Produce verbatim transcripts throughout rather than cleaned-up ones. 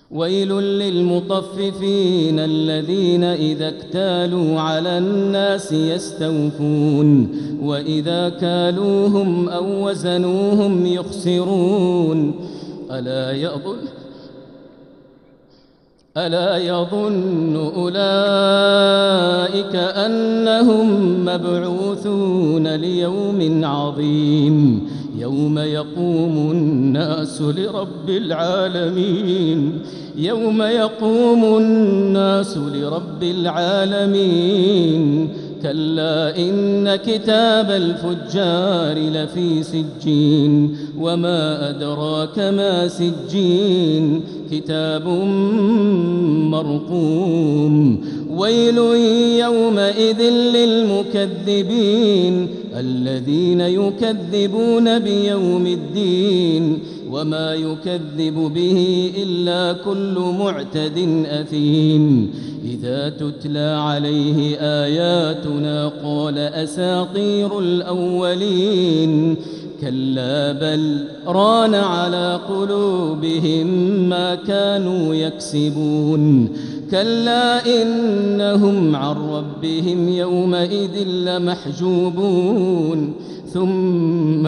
ويل للمطففين الذين إذا اكتالوا على الناس يستوفون وإذا كالوهم أو وزنوهم يخسرون ألا يظن ألا يظن أولئك أنهم مبعوثون ليوم عظيم يوم يقوم الناس لرب العالمين يوم يقوم الناس لرب العالمين كلا إن كتاب الفجار لفي سجين وما أدراك ما سجين كتاب مرقوم ويل يومئذ للمكذبين الذين يكذبون بيوم الدين وما يكذب به إلا كل معتد أثيم إذا تتلى عليه آياتنا قال أساطير الأولين كلا بل ران على قلوبهم ما كانوا يكسبون كلا إنهم عن ربهم يومئذ لمحجوبون ثم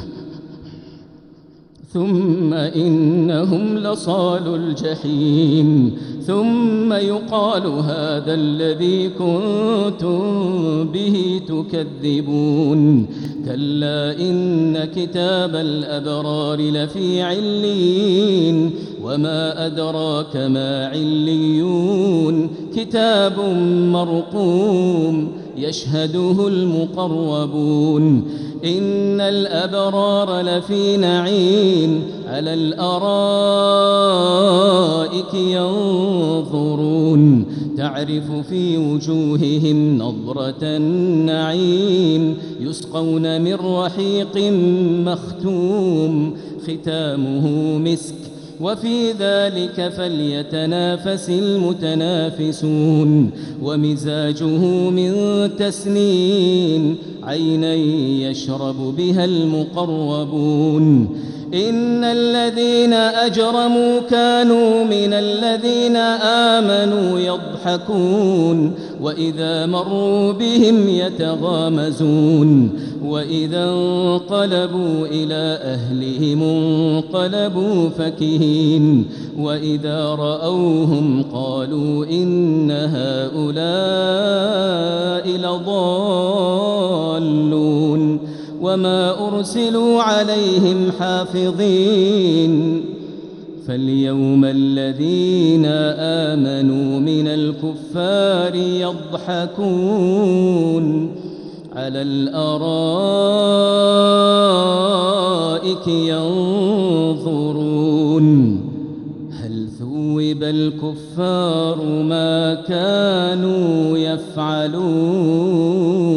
ثم إنهم لصالوا الجحيم ثم يقال هذا الذي كنتم به تكذبون كلا إن كتاب الأبرار لفي عليين وما أدراك ما عليون كتاب مرقوم يشهده المقربون إن الأبرار لفي نعيم على الأرائك ينظرون تعرف في وجوههم نضرة النعيم يسقون من رحيق مختوم ختامه مسك وفي ذلك فليتنافس المتنافسون ومزاجه من تسنيم عينا يشرب بها المقربون إن الذين أجرموا كانوا من الذين آمنوا يضحكون وإذا مروا بهم يتغامزون وإذا انقلبوا إلى أهلهم انقلبوا فكهين وإذا رأوهم قالوا إن هؤلاء لضالون وما أرسلوا عليهم حافظين فاليوم الذين آمنوا من الكفار يضحكون على الأرائك ينظرون هل ثوب الكفار ما كانوا يفعلون